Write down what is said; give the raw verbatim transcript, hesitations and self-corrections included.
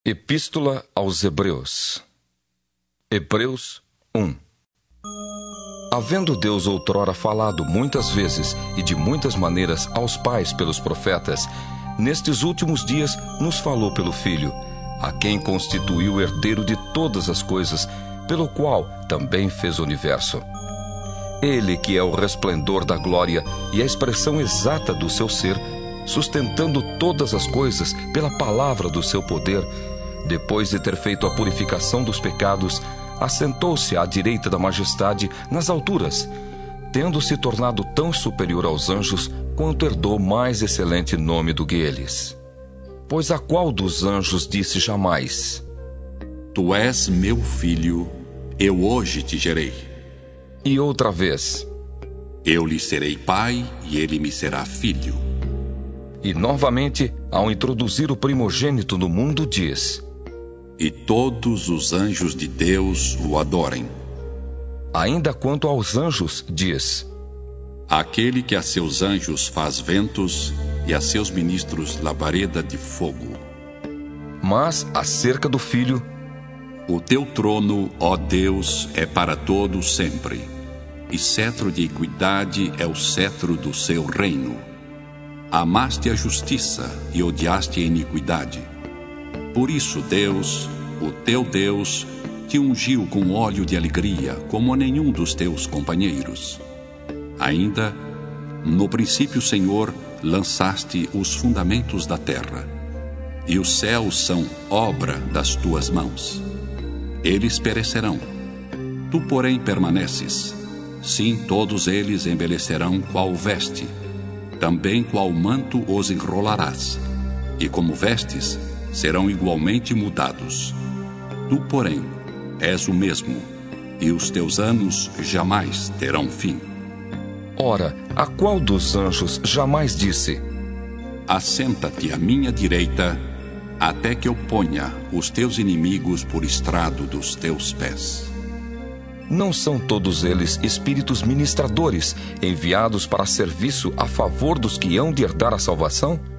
Epístola aos Hebreus. Hebreus um. Havendo Deus outrora falado muitas vezes e de muitas maneiras aos pais pelos profetas, nestes últimos dias nos falou pelo Filho, a quem constituiu herdeiro de todas as coisas, pelo qual também fez o universo. Ele que é o resplendor da glória e a expressão exata do seu ser, sustentando todas as coisas pela palavra do seu poder, depois de ter feito a purificação dos pecados, assentou-se à direita da majestade nas alturas, tendo se tornado tão superior aos anjos quanto herdou mais excelente nome do que eles. Pois a qual dos anjos disse jamais: Tu és meu filho, eu hoje te gerei. E outra vez: Eu lhe serei pai e ele me será filho. E novamente, ao introduzir o primogênito no mundo, diz: E todos os anjos de Deus o adorem. Ainda quanto aos anjos, diz: Aquele que a seus anjos faz ventos e a seus ministros labareda de fogo. Mas, acerca do Filho: O teu trono, ó Deus, é para todo sempre, e cetro de equidade é o cetro do seu reino. Amaste a justiça e odiaste a iniquidade. Por isso Deus, o teu Deus, te ungiu com óleo de alegria, como a nenhum dos teus companheiros. Ainda, no princípio, Senhor, lançaste os fundamentos da terra, e os céus são obra das tuas mãos. Eles perecerão, tu, porém, permaneces. Sim, todos eles embelecerão qual veste, também qual manto os enrolarás, e como vestes, serão igualmente mudados. Tu, porém, és o mesmo, e os teus anos jamais terão fim. Ora, a qual dos anjos jamais disse: Assenta-te à minha direita, até que eu ponha os teus inimigos por estrado dos teus pés? Não são todos eles espíritos ministradores, enviados para serviço a favor dos que hão de herdar a salvação?